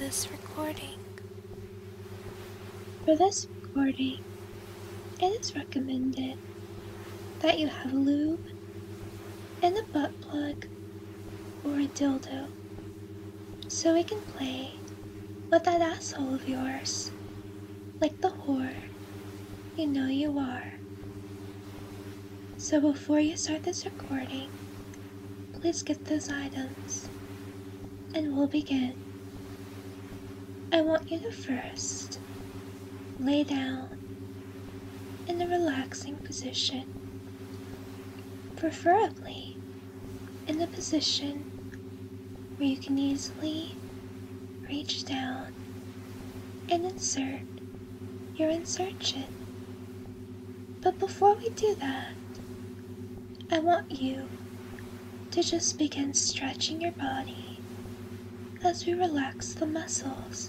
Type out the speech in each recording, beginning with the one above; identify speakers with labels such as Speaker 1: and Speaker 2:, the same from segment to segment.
Speaker 1: this recording.
Speaker 2: For this recording, it is recommended that you have lube and a butt plug or a dildo so we can play with that asshole of yours like the whore you know you are. So before you start this recording, please get those items and we'll begin. I want you to first lay down in a relaxing position, preferably in a position where you can easily reach down and insert your insertion. But before we do that, I want you to just begin stretching your body as we relax the muscles.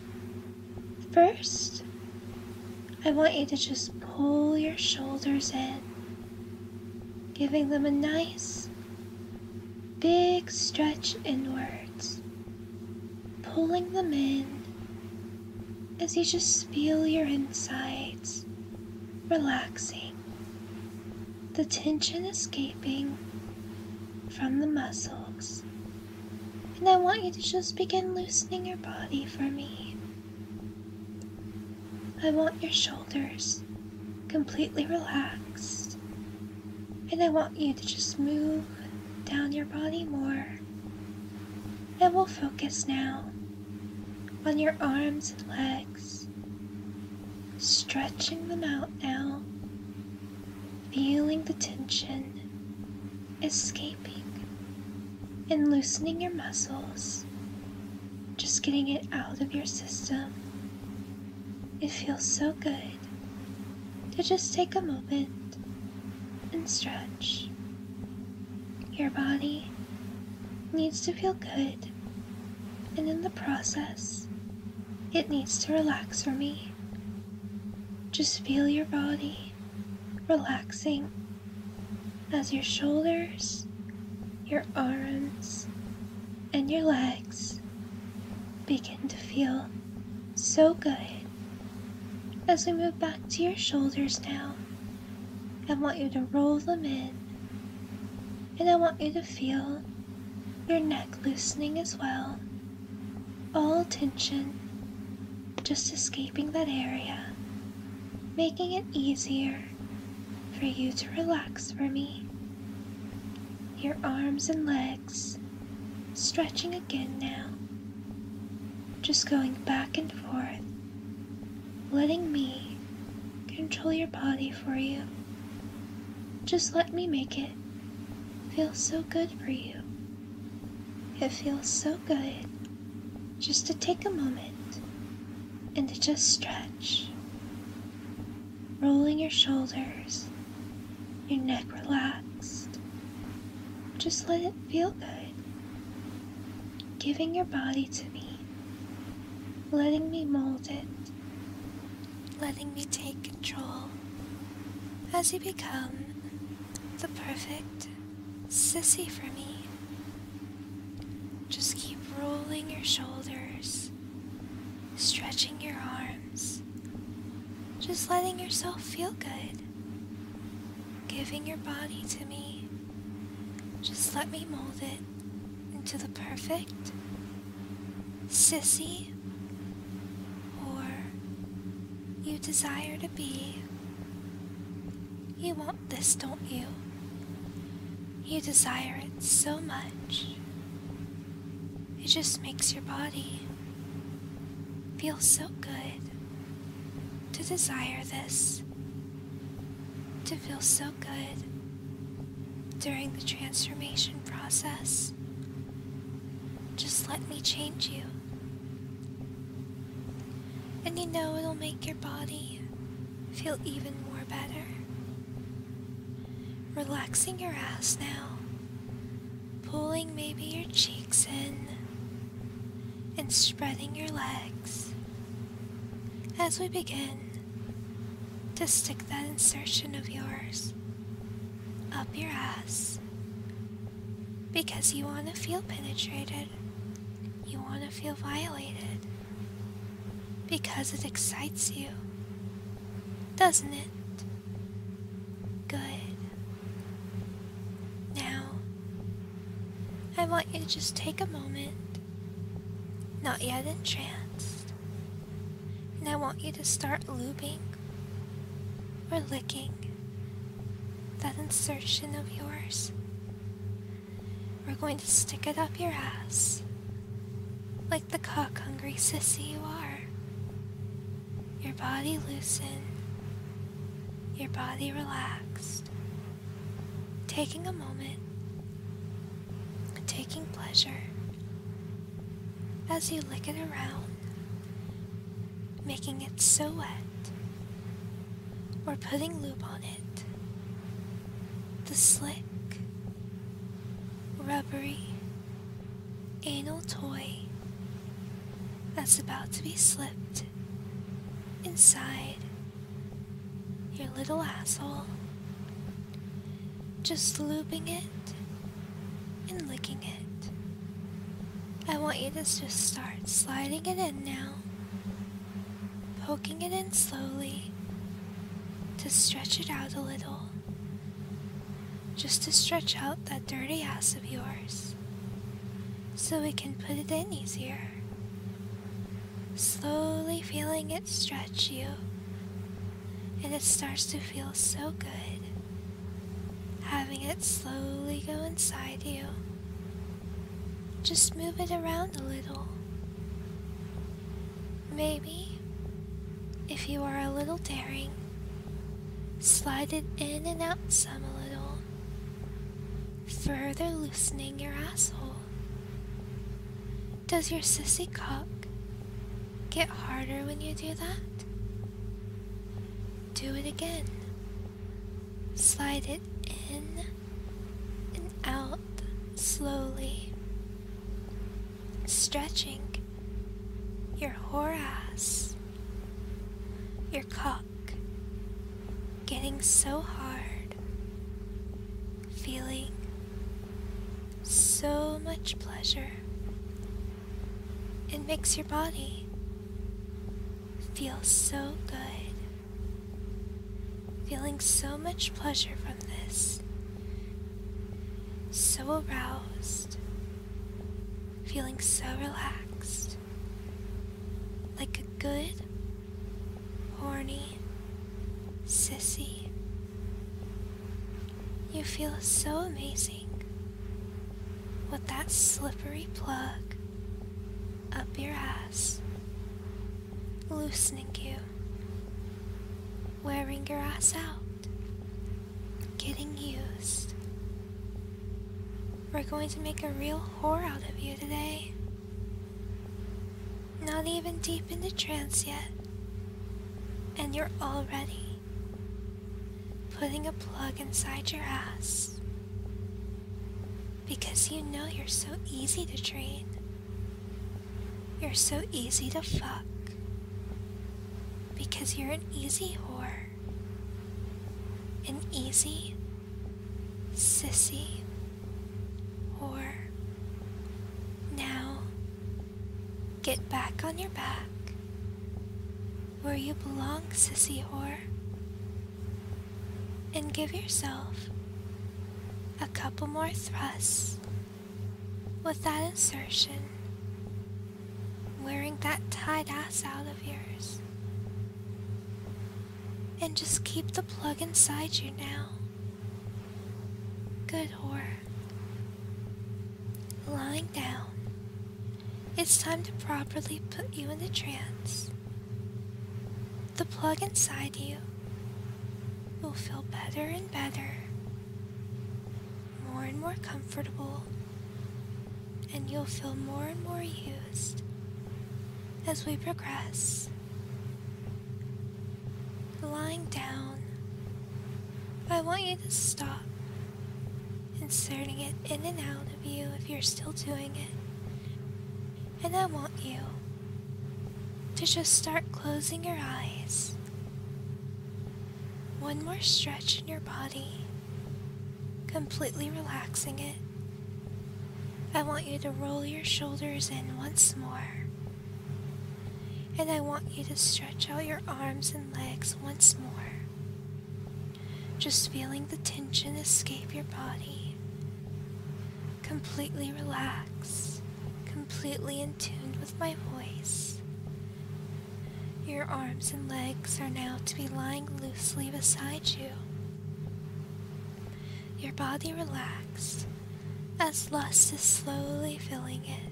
Speaker 2: First, I want you to just pull your shoulders in, giving them a nice, big stretch inwards, pulling them in as you just feel your insides relaxing, the tension escaping from the muscles. And I want you to just begin loosening your body for me. I want your shoulders completely relaxed, and I want you to just move down your body more. And we'll focus now on your arms and legs, stretching them out now, feeling the tension escaping and loosening your muscles, just getting it out of your system. It feels so good to just take a moment and stretch. Your body needs to feel good, and in the process, it needs to relax for me. Just feel your body relaxing as your shoulders, your arms, and your legs begin to feel so good. As we move back to your shoulders now, I want you to roll them in, and I want you to feel your neck loosening as well. All tension just escaping that area, making it easier for you to relax for me. Your arms and legs stretching again now, just going back and forth, letting me control your body for you. Just let me make it feel so good for you. It feels so good just to take a moment and to just stretch, rolling your shoulders, your neck relaxed. Just let it feel good, giving your body to me, letting me mold it, letting me take control as you become the perfect sissy for me. Just keep rolling your shoulders, stretching your arms, just letting yourself feel good, giving your body to me. Just let me mold it into the perfect sissy you desire to be. You want this, don't you? You desire it so much. It just makes your body feel so good to desire this, to feel so good during the transformation process. Just let me change you. And you know it'll make your body feel even more better. Relaxing your ass now, pulling maybe your cheeks in, and spreading your legs as we begin to stick that insertion of yours up your ass because you want to feel penetrated. You want to feel violated because it excites you, doesn't it? Good. Now, I want you to just take a moment, not yet entranced, and I want you to start lubing or licking that insertion of yours. We're going to stick it up your ass, like the cock-hungry sissy you are. Your body loosened, your body relaxed, taking a moment, taking pleasure as you lick it around, making it so wet, or putting lube on it. The slick, rubbery, anal toy that's about to be slipped inside your little asshole. Just lubing it and licking it. I want you to just start sliding it in now, poking it in slowly to stretch it out a little, just to stretch out that dirty ass of yours so we can put it in easier. Slowly feeling it stretch you, and it starts to feel so good, having it slowly go inside you. Just move it around a little. Maybe, if you are a little daring, slide it in and out some a little, further loosening your asshole. Does your sissy cock get harder when you do that? Do it again. Slide it in and out slowly, stretching your whore ass, your cock getting so hard, feeling so much pleasure. It makes your body feel so good, feeling so much pleasure from this, so aroused, feeling so relaxed, like a good, horny sissy. You feel so amazing with that slippery plug up your ass, loosening you, wearing your ass out, getting used. We're going to make a real whore out of you today. Not even deep into trance yet, and you're already putting a plug inside your ass because you know you're so easy to train. You're so easy to fuck because you're an easy whore, an easy sissy whore. Now, get back on your back where you belong, sissy whore, and give yourself a couple more thrusts with that insertion, wearing that tight ass out of yours. And just keep the plug inside you now. Good whore. Lying down, it's time to properly put you into trance. The plug inside you will feel better and better, more and more comfortable, and you'll feel more and more used as we progress. Lying down, I want you to stop inserting it in and out of you if you're still doing it. And I want you to just start closing your eyes. One more stretch in your body, completely relaxing it. I want you to roll your shoulders in once more. And I want you to stretch out your arms and legs once more. Just feeling the tension escape your body. Completely relaxed, completely in tune with my voice. Your arms and legs are now to be lying loosely beside you. Your body relaxed as lust is slowly filling it.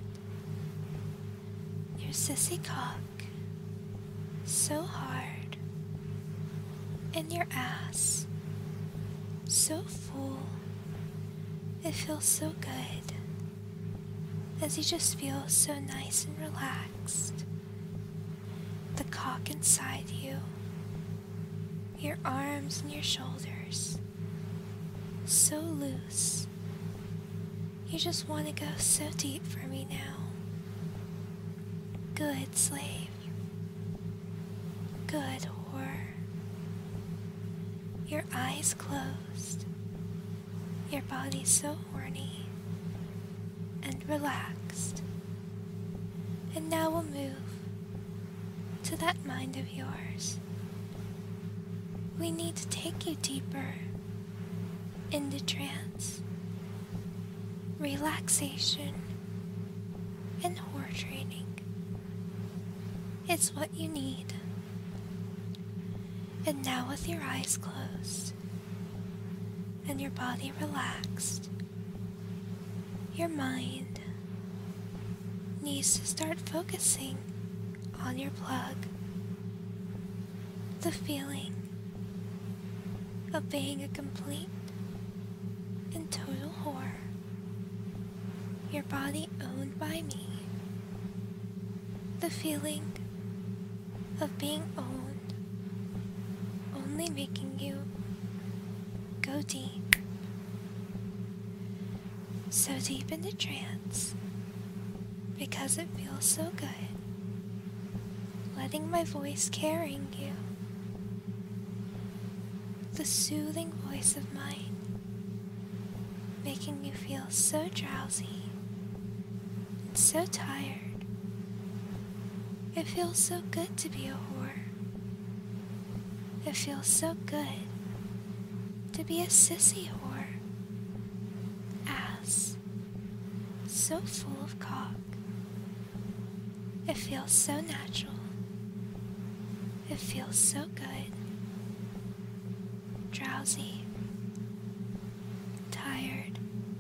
Speaker 2: Your sissy cock so hard, and your ass so full. It feels so good as you just feel so nice and relaxed. The cock inside you, your arms and your shoulders, so loose. You just want to go so deep for me now. Good slave. Good whore. Your eyes closed. Your body so horny and relaxed. And now we'll move to that mind of yours. We need to take you deeper into trance, relaxation, and whore training. It's what you need. And now with your eyes closed and your body relaxed, your mind needs to start focusing on your plug. The feeling of being a complete and total whore. Your body owned by me. The feeling of being owned, only making you go deep. So deep into trance, because it feels so good. Letting my voice carrying you. The soothing voice of mine, making you feel so drowsy and so tired. It feels so good to be a whore. It feels so good to be a sissy whore. Ass so full of cock. It feels so natural. It feels so good. Drowsy. Tired.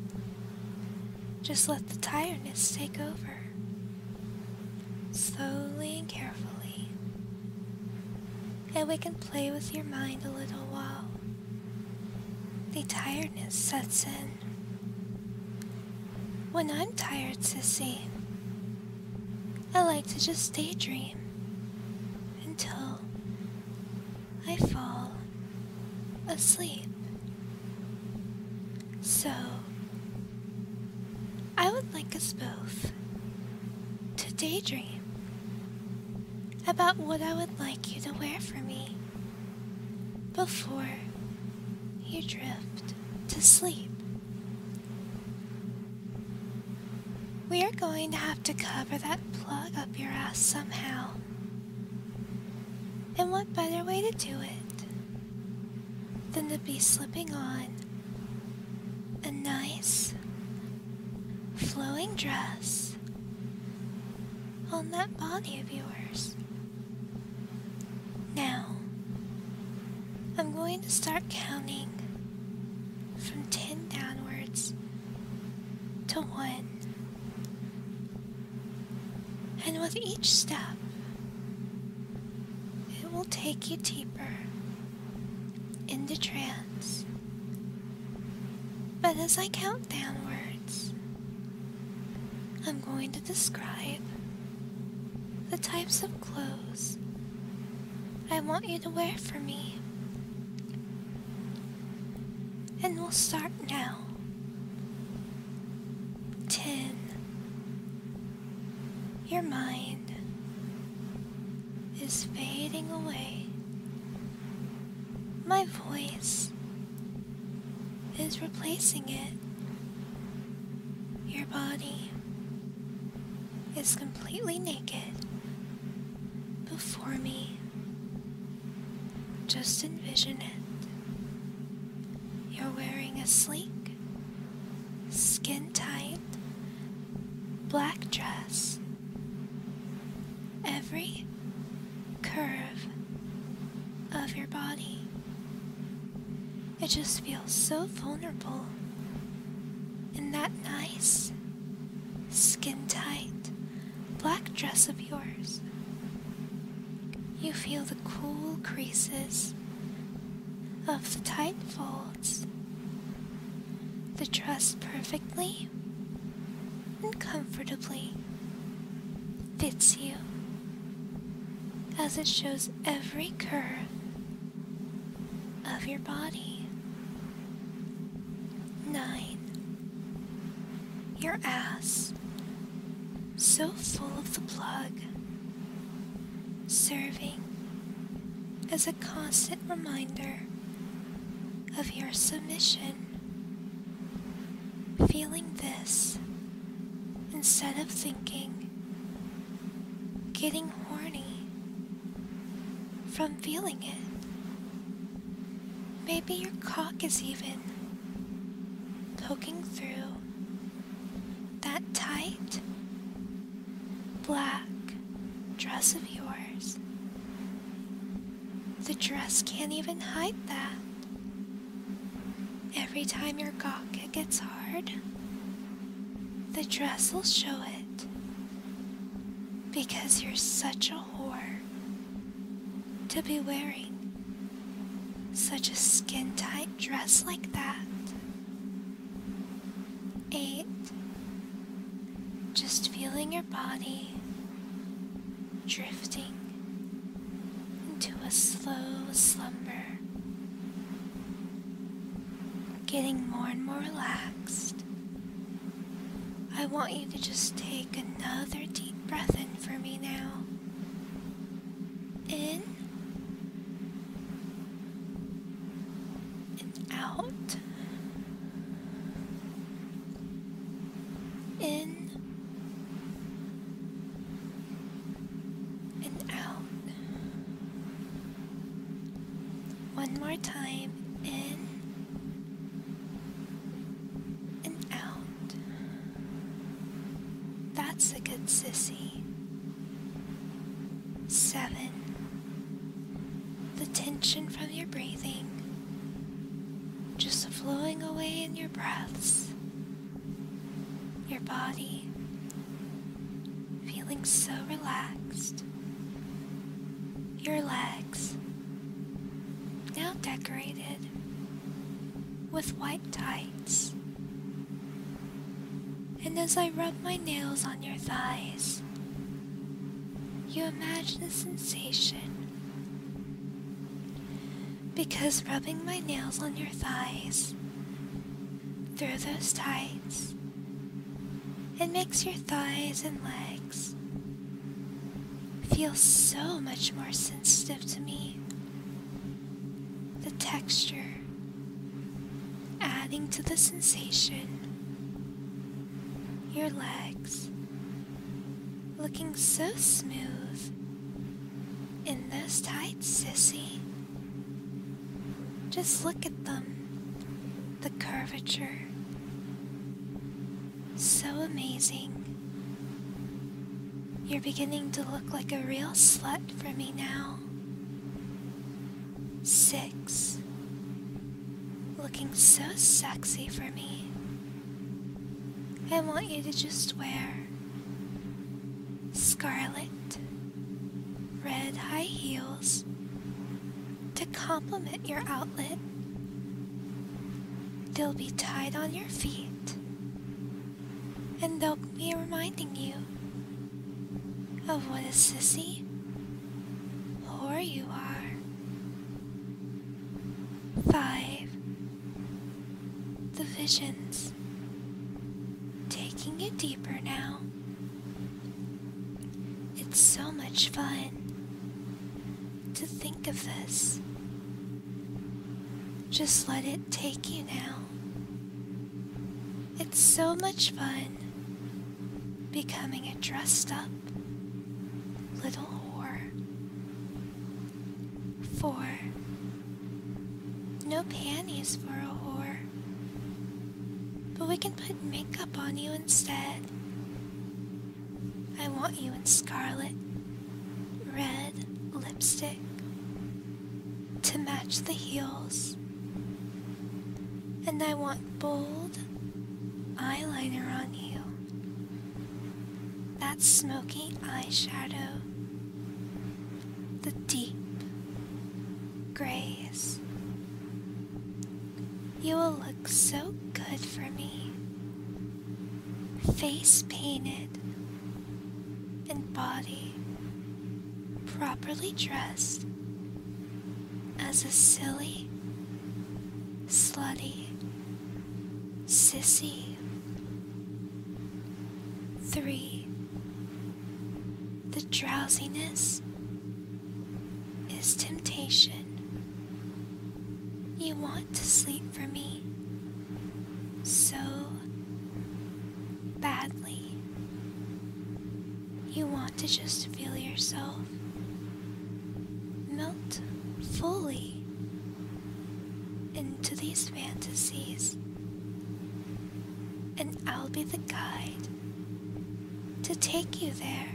Speaker 2: Just let the tiredness take over. Slowly and carefully. And we can play with your mind a little while the tiredness sets in. When I'm tired, sissy, I like to just daydream until I fall asleep. So, I would like us both to daydream about what I would like you to wear for me before you drift to sleep. We are going to have to cover that plug up your ass somehow. And what better way to do it than to be slipping on a nice flowing dress on that body of yours. Now, I'm going to start counting from 10 downwards to 1. And with each step, it will take you deeper into trance. But as I count downwards, I'm going to describe the types of clothes I want you to wear for me. And we'll start now. 10. Your mind is fading away. My voice is replacing it. Your your body is completely naked before me. Just envision it. You're wearing a sleek, skin-tight, black dress. Every curve of your body, it just feels so vulnerable in that nice, skin-tight, black dress of yours. You feel the cool creases of the tight folds. The dress perfectly and comfortably fits you as it shows every curve of your body. 9. Your ass, so full of the plug, serving as a constant reminder of your submission. Feeling this instead of thinking, getting horny from feeling it. Maybe your cock is even poking through that tight, black dress of yours. The dress can't even hide that. Every time your cock gets hard, the dress will show it. Because you're such a whore to be wearing such a skin-tight dress like that. 8. Just feeling your body drifting into a slow slumber, getting more and more relaxed. I want you to just take another deep breath in for me now. In and out. In and out. One more time. In and out. That's a good sissy. 7. The tension from your breathing just flowing away in your breaths. Your body feeling so relaxed. Your legs now decorated with white tights. And as I rub my nails on your thighs, you imagine a sensation. Because rubbing my nails on your thighs through those tights, it makes your thighs and legs feel so much more sensitive to me. The texture adding to the sensation. Your legs looking so smooth in those tights, sissy. Just look at them, the curvature. So amazing. You're beginning to look like a real slut for me now. 6. Looking so sexy for me. I want you to just wear scarlet, red high heels to complement your outlet. They'll be tied on your feet, and they'll be reminding you of what a sissy whore you are. 5. The visions taking you deeper now. It's so much fun to think of this. Just let it take you now. It's so much fun becoming a dressed up little whore. 4. No panties for a whore, but we can put makeup on you instead. I want you in scarlet, red lipstick to match the heels, and I want bold eyeliner on you. That smoky eyeshadow, the deep grays. You will look so good for me, face painted and body properly dressed as a silly, slutty sissy. 3. The drowsiness is temptation. You want to sleep for me so badly. You want to just feel yourself melt fully into these fantasies, and I'll be the guide to take you there,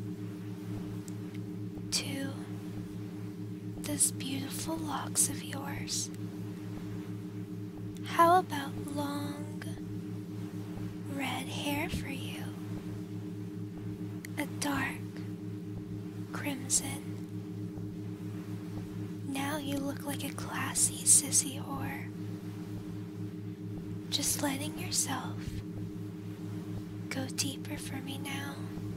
Speaker 2: to those beautiful locks of yours. How about long red hair for you? A dark crimson. Now you look like a classy sissy whore. Just letting yourself go deeper for me now.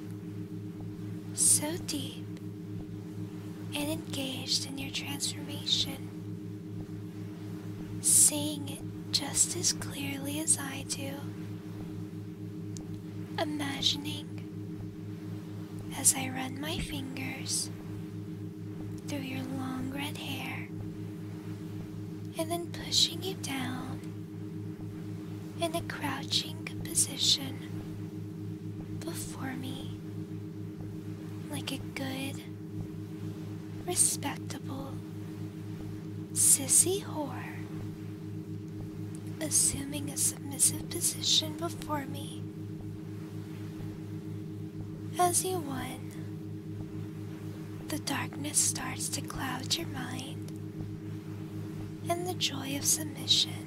Speaker 2: So deep and engaged in your transformation, seeing it just as clearly as I do, imagining as I run my fingers through your long red hair and then pushing you down in a crouching position before me like a good, respectable sissy whore, assuming a submissive position before me. As you won, the darkness starts to cloud your mind, and the joy of submission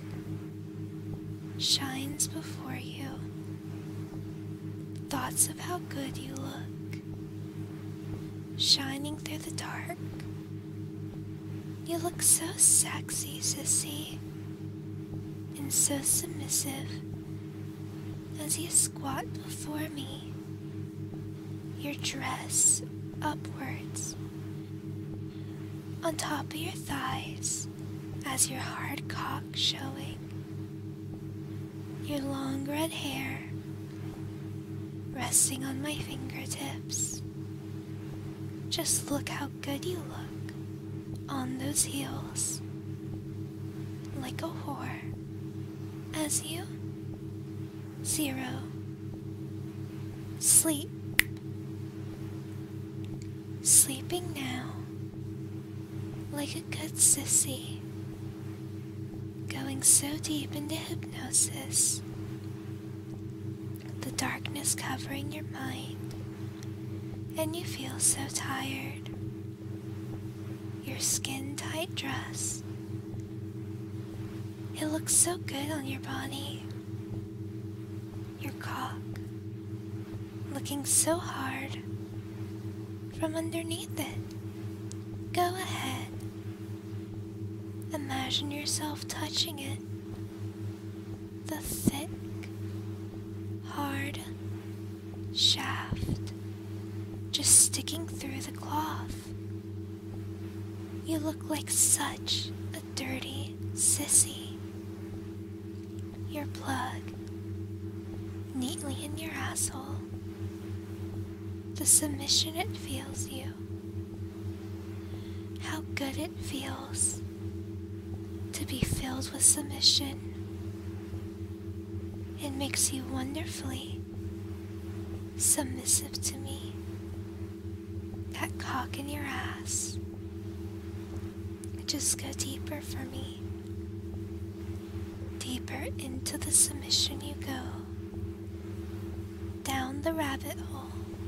Speaker 2: shines before you. Thoughts of how good you look, shining through the dark. You look so sexy, sissy, and so submissive as you squat before me, your dress upwards on top of your thighs as your hard cock showing, your long red hair resting on my fingertips. Just look how good you look on those heels, like a whore, as you 0 sleep. Sleeping now, like a good sissy, going so deep into hypnosis, the darkness covering your mind, and you feel so tired. Your skin-tight dress, it looks so good on your body. Your cock, looking so hard from underneath it. Go ahead. Imagine yourself touching it. The thick, hard shaft just sticking through the cloth. You look like such a dirty sissy. Your plug neatly in your asshole. The submission it feels you. How good it feels to be filled with submission. It makes you wonderfully submissive to me. That cock in your ass. Just go deeper for me. Deeper into the submission you go. Down the rabbit hole.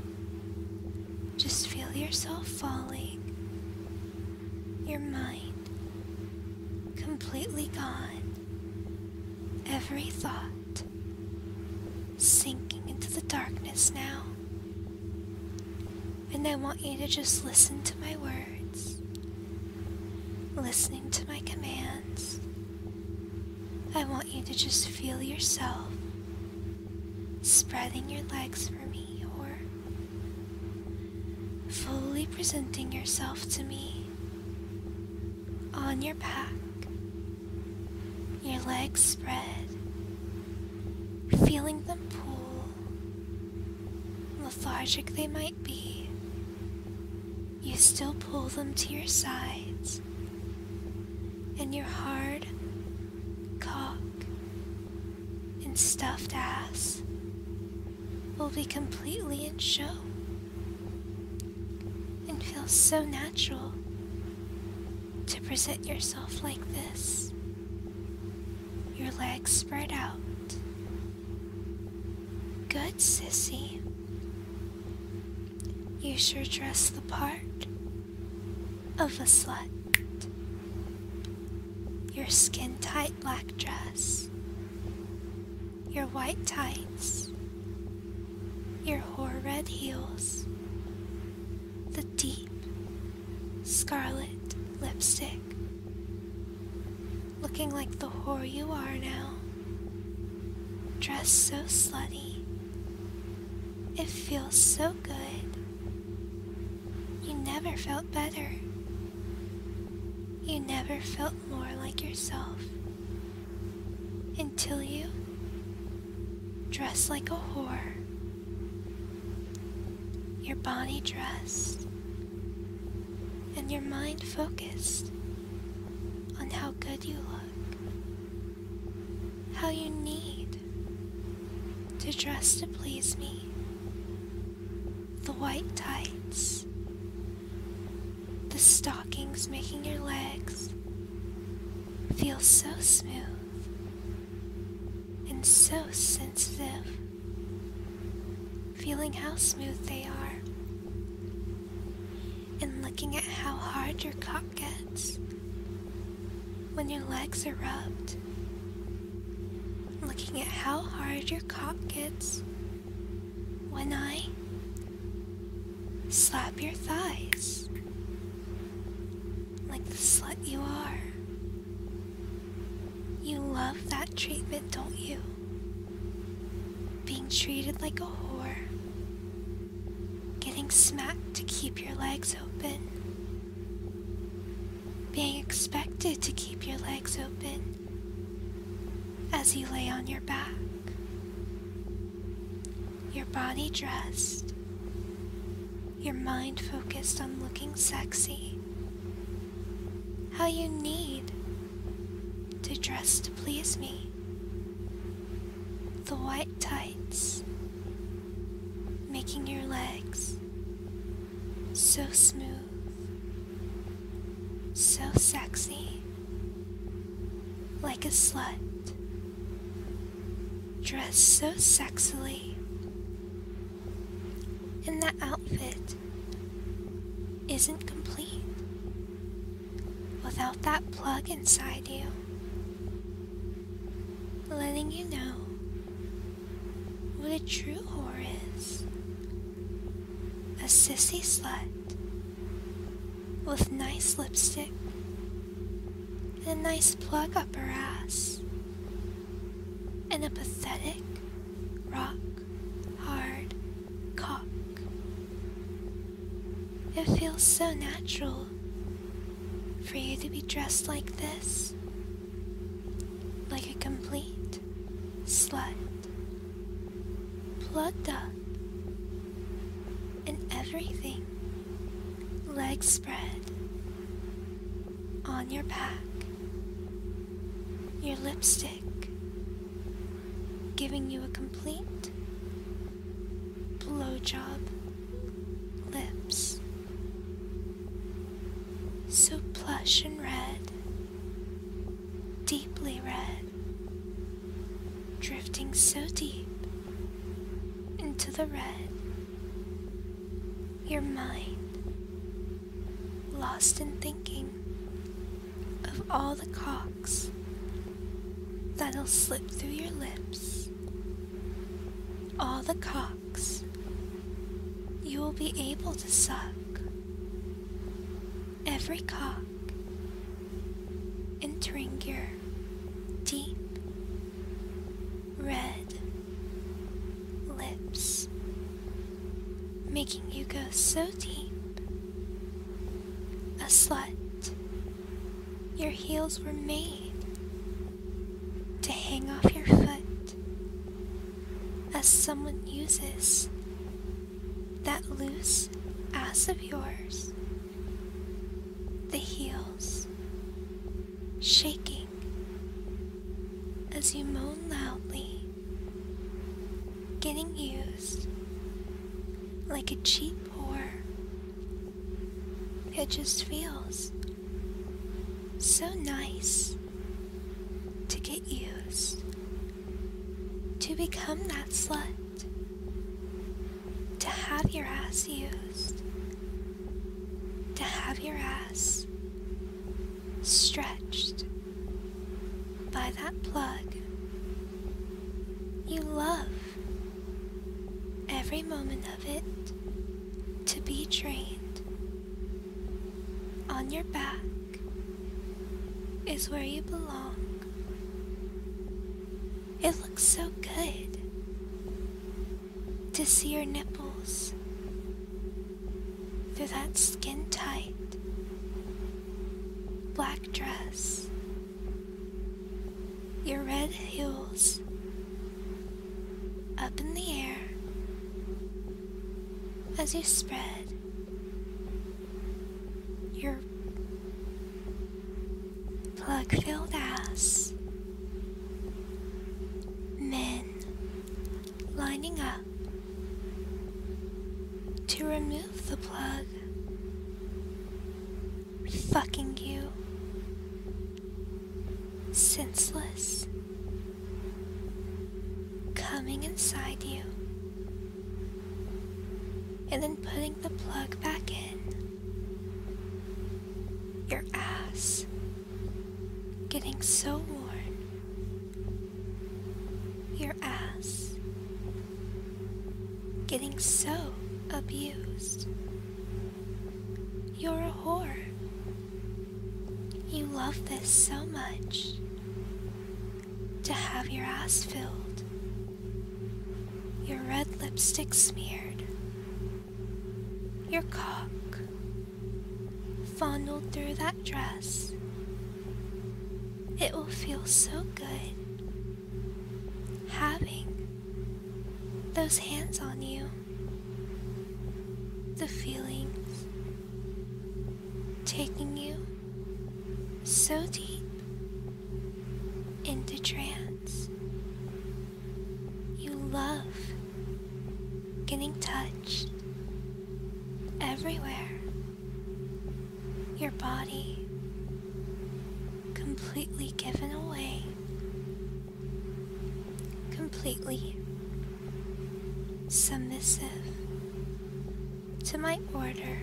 Speaker 2: Just feel yourself falling. Your mind completely gone. Every thought sinking into the darkness now. And I want you to just listen to my words. Listening to my commands. I want you to just feel yourself spreading your legs for me, or fully presenting yourself to me on your back, your legs spread, feeling them pull, lethargic they might be. You still pull them to your sides, and your hard cock and stuffed ass will be completely in show and feel so natural to present yourself like this. Your legs spread out. Good, sissy. You sure dress the part of a slut. Your skin-tight black dress, your white tights, your whore red heels, the deep scarlet lipstick, looking like the whore you are now, dressed so slutty, it feels so good. You never felt better. You never felt more like yourself until you dress like a whore. Your body dressed and your mind focused on how good you look, how you need to dress to please me. The white tights, the stockings making your legs feel so smooth and so sensitive, feeling how smooth they are, and looking at how hard your cock gets when your legs are rubbed, looking at how hard your cock gets when I slap your thighs like the slut you are. You love that treatment, don't you? Being treated like a whore, getting smacked to keep your legs open, being expected to keep your legs open as you lay on your back, your body dressed, your mind focused on looking sexy, how you need to dress to please me. The white tights making your legs so smooth, so sexy, like a slut, dressed so sexily. And that outfit isn't complete without that plug inside you, letting you know what a true whore is. A sissy slut with nice lipstick and a nice plug up her ass, and a pathetic, rock hard cock. It feels so natural for you to be dressed like this, like a complete slut, plugged up and everything, legs spread, on your back, your lipstick giving you a complete blow job. Lips. So plush and red. Deeply red. Drifting so deep into the red. Your mind lost in thinking of all the cocks that'll slip through your lips, all the cocks you will be able to suck, every cock entering your deep red lips, making you go so deep. A slut, your heels were made to hang off your foot as someone uses that loose ass of yours, the heels shaking as you moan loudly, getting used like a cheap whore. It just feels so nice to get used, to become that slut, to have your ass used, to have your ass stretched by that plug. You love every moment of it to be trained. On your back is where you belong. It looks so good to see your nipples through that skin-tight black dress, your red heels up in the air as you spread your plug-filled ass. Men lining up to remove the plug, fucking you senseless, coming inside you, and then putting the plug back in. Your ass getting so worn, your ass getting so abused. You're a whore. You love this so much, to have your ass filled, your red lipstick smeared, your cock fondled through that dress. It will feel so good having those hands on you, the feelings taking you so deep into trance. You love getting touched everywhere. Your body completely given away, completely submissive to my order,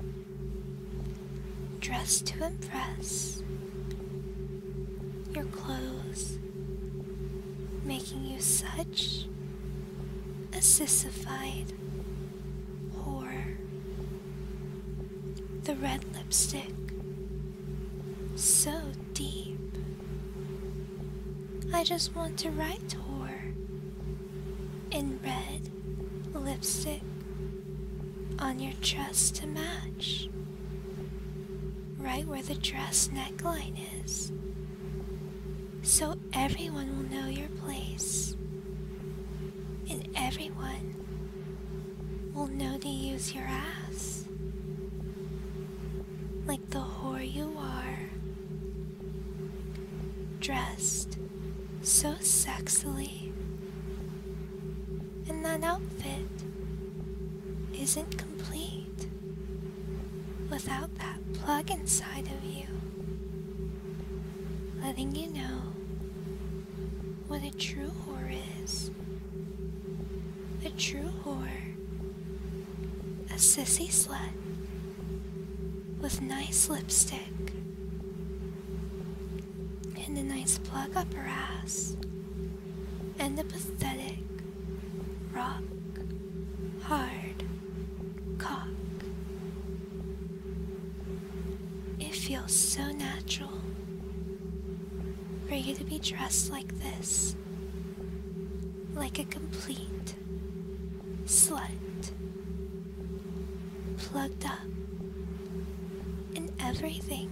Speaker 2: dressed to impress. Your clothes making you such a sissified whore. The red lipstick so deep. I just want to write whore in red lipstick on your dress to match, right where the dress neckline is, so everyone will know your place, and everyone will know to use your ass like the whore you are, dressed so sexily in that outfit isn't complete without that plug inside of you, letting you know what a true whore is. A true whore, a sissy slut with nice lipstick and a nice plug up her ass and a pathetic, rock, hard cock. It feels so natural for you to be dressed like this, like a complete slut, plugged up in everything.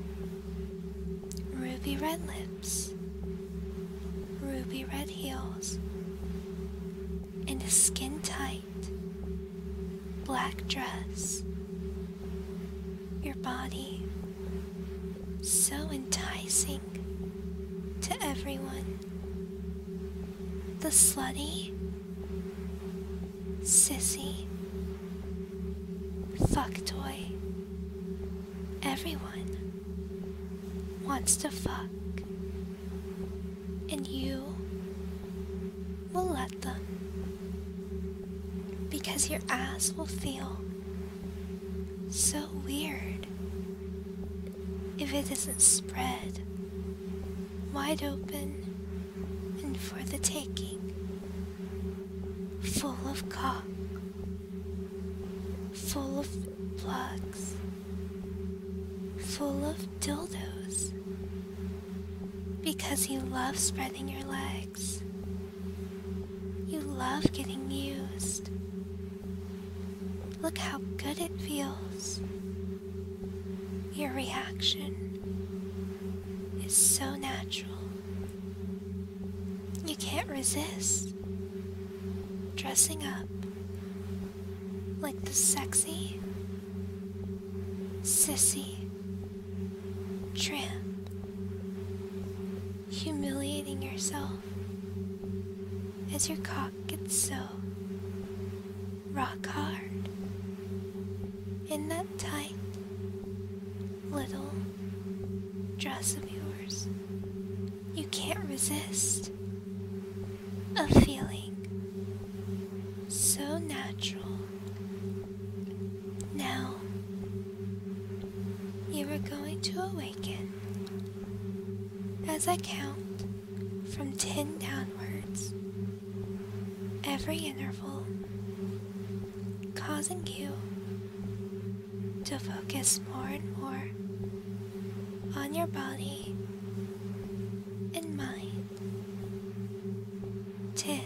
Speaker 2: Ruby red lips, ruby red heels, and a skin tight black dress. Your body so enticing to everyone. The slutty, sissy, fuck toy. Everyone wants to fuck, and you will let them, because your ass will feel so weird if it isn't spread wide open and for the taking, full of cock, full of plugs, full of dildos, because you love spreading your legs. You love getting used. Look how good it feels. Your reaction is so natural. You can't resist dressing up like the sexy, sissy tramp, humiliating yourself as your cock gets so rock hard in that tight little dress of yours. You can't resist a feeling so natural. Now you are going to awaken as I count from 10 downwards, every interval, causing you to focus more and more on your body and mind. 10.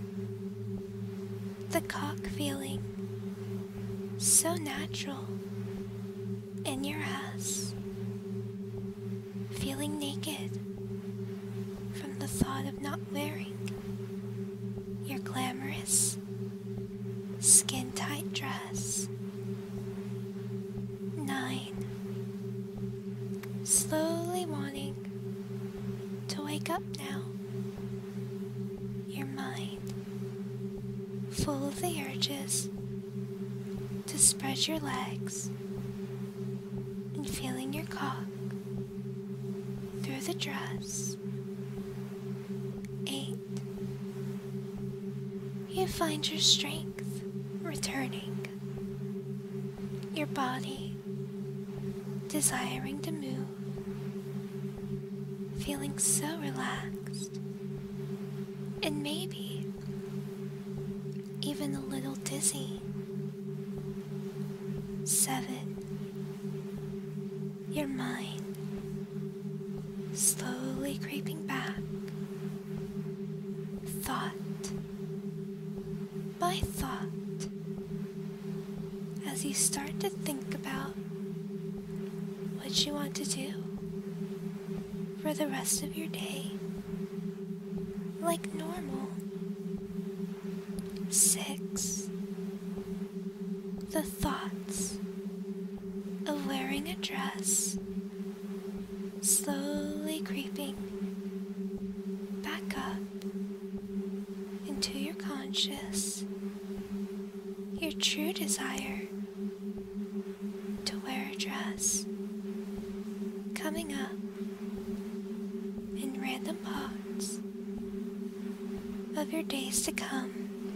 Speaker 2: The cock feeling so natural in your ass, feeling naked from the thought of not wearing your glamorous skin-tight dress. 9. Slowly wanting to wake up now, your mind full of the urges to spread your legs and feeling your cock through the dress. 8. You find your strength returning, your body desiring to move, feeling so relaxed, and maybe even a little dizzy. 7. Your mind slowly creeping back, thought by thought, as you start to think about what you want to do for the rest of your day like normal. 6. The thoughts of wearing a dress slowly creeping back up into your conscious, your true desire to wear a dress coming up in random parts of your days to come.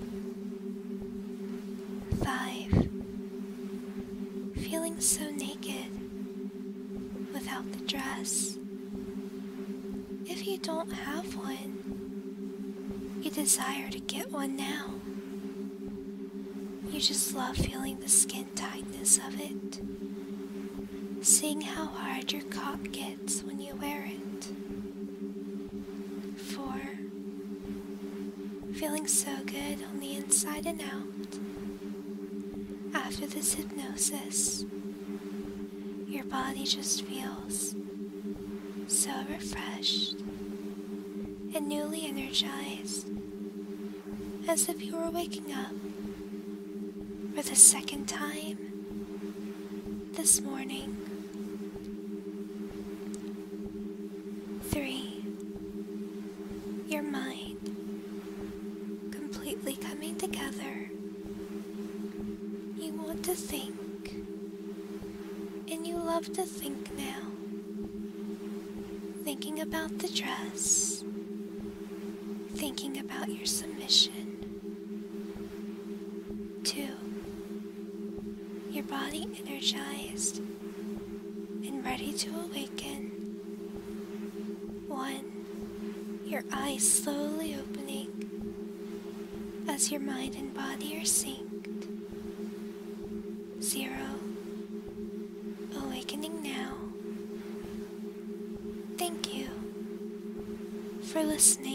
Speaker 2: 5. Feeling so naked without the dress. If you don't have one, you desire to get one now. You just love feeling the skin tightness of it, seeing how hard your cock gets when you wear it. 4. Feeling so good on the inside and out. After this hypnosis, your body just feels so refreshed and newly energized, as if you were waking up for the second time this morning. 3. Your mind completely coming together. You want to think, and you love to think now. Thinking about the dress, thinking about your submission. 2. Your body energized and ready to awaken. 1. Your eyes slowly opening as your mind and body are synced. 0. Awakening now. Thank you for listening.